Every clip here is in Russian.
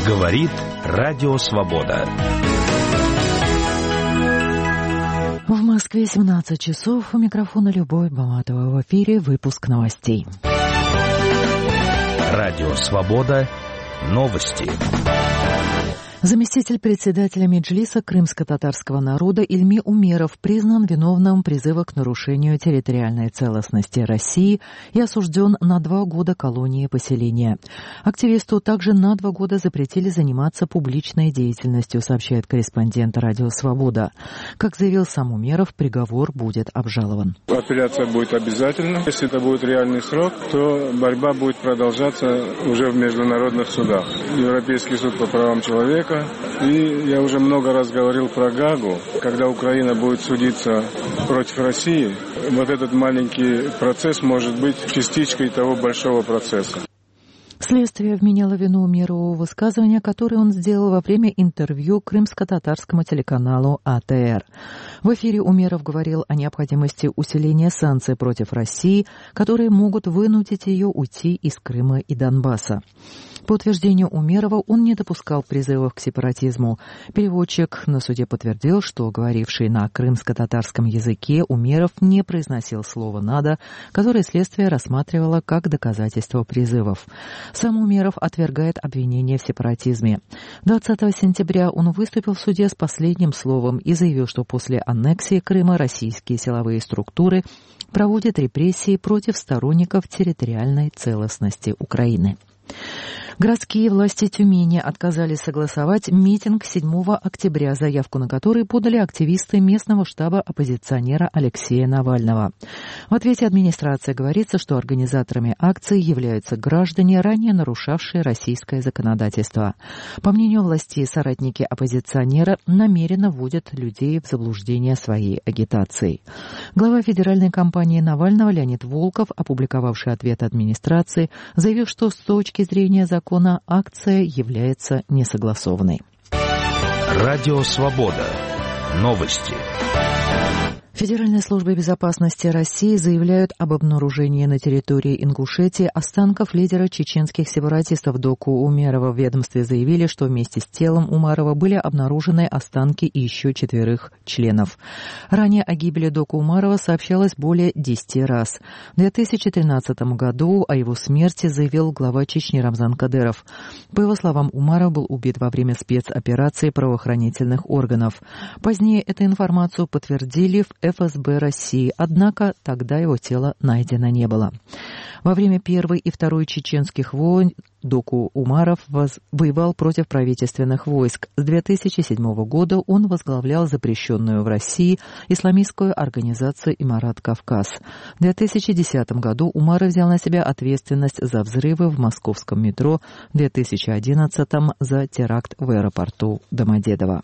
Говорит Радио Свобода. В Москве 17 часов. У микрофона Любовь Баматова. В эфире выпуск новостей. Радио Свобода. Новости. Заместитель председателя Меджлиса крымско-татарского народа Ильми Умеров признан виновным призыва к нарушению территориальной целостности России и осужден на 2 года колонии поселения. Активисту также на 2 года запретили заниматься публичной деятельностью, сообщает корреспондент Радио Свобода. Как заявил сам Умеров, приговор будет обжалован. Апелляция будет обязательна. Если это будет реальный срок, то борьба будет продолжаться уже в международных судах. Европейский суд по правам человека. И я уже много раз говорил про Гаагу. Когда Украина будет судиться против России, вот этот маленький процесс может быть частичкой того большого процесса. Следствие вменяло вину Умерову высказывания, которое он сделал во время интервью крымско-татарскому телеканалу АТР. В эфире Умеров говорил о необходимости усиления санкций против России, которые могут вынудить ее уйти из Крыма и Донбасса. По утверждению Умерова, он не допускал призывов к сепаратизму. Переводчик на суде подтвердил, что говоривший на крымско-татарском языке Умеров не произносил слово «надо», которое следствие рассматривало как доказательство призывов. Сам Умеров отвергает обвинения в сепаратизме. 20 сентября он выступил в суде с последним словом и заявил, что после аннексии Крыма российские силовые структуры проводят репрессии против сторонников территориальной целостности Украины. Городские власти Тюмени отказались согласовать митинг 7 октября, заявку на который подали активисты местного штаба оппозиционера Алексея Навального. В ответе администрации говорится, что организаторами акции являются граждане, ранее нарушавшие российское законодательство. По мнению властей, соратники оппозиционера намеренно вводят людей в заблуждение своей агитацией. Глава федеральной кампании Навального Леонид Волков, опубликовавший ответ администрации, заявил, что с точки зрения закона акция является несогласованной. Радио Свобода. Новости. Федеральная служба безопасности России заявляют об обнаружении на территории Ингушетии останков лидера чеченских сепаратистов Доку Умерова. В ведомстве заявили, что вместе с телом Умарова были обнаружены останки и еще 4 членов. Ранее о гибели Доку Умарова сообщалось более 10 раз. В 2013 году о его смерти заявил глава Чечни Рамзан Кадыров. По его словам, Умаров был убит во время спецоперации правоохранительных органов. Позднее эту информацию подтвердили в ФСБ России, однако тогда его тело найдено не было. Во время Первой и Второй чеченских войн Доку Умаров воевал против правительственных войск. С 2007 года он возглавлял запрещенную в России исламистскую организацию «Имарат Кавказ». В 2010 году Умаров взял на себя ответственность за взрывы в московском метро, в 2011 за теракт в аэропорту Домодедово.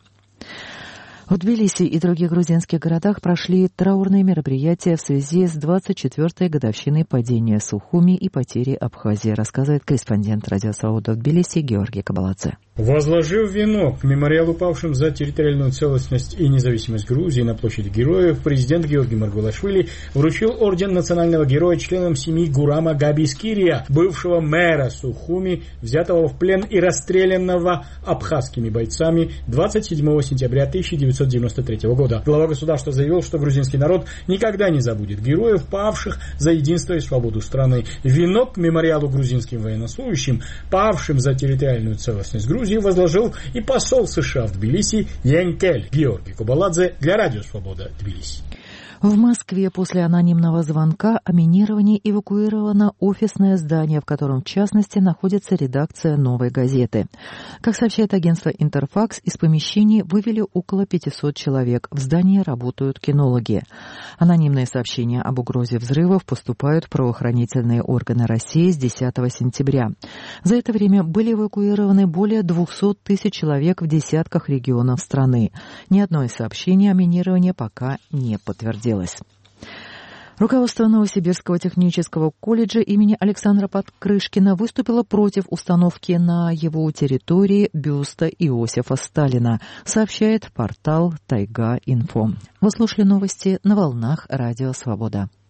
В Тбилиси и других грузинских городах прошли траурные мероприятия в связи с 24-й годовщиной падения Сухуми и потери Абхазии, рассказывает корреспондент Радио Свобода в Тбилиси Георгий Кабаладзе. Возложив венок к мемориалу павшим за территориальную целостность и независимость Грузии на площади Героев, президент Георгий Маргулашвили вручил орден национального героя членам семьи Гурама Габискирия, бывшего мэра Сухуми, взятого в плен и расстрелянного абхазскими бойцами 27 сентября 1993 года. Глава государства заявил, что грузинский народ никогда не забудет героев, павших за единство и свободу страны. Венок к мемориалу грузинским военнослужащим, павшим за территориальную целостность Грузии, возложил и посол США в Тбилиси Янкель. Георгий Кабаладзе для Радио Свобода, Тбилиси. В Москве после анонимного звонка о минировании эвакуировано офисное здание, в котором, в частности, находится редакция «Новой газеты». Как сообщает агентство «Интерфакс», из помещений вывели около 500 человек. В здании работают кинологи. Анонимные сообщения об угрозе взрывов поступают в правоохранительные органы России с 10 сентября. За это время были эвакуированы более 200 тысяч человек в десятках регионов страны. Ни одно из сообщений о минировании пока не подтвердилось. Руководство Новосибирского технического колледжа имени Александра Подкрышкина выступило против установки на его территории бюста Иосифа Сталина, сообщает портал Тайга.Инфо. Вы слушали новости на волнах Радио Свобода.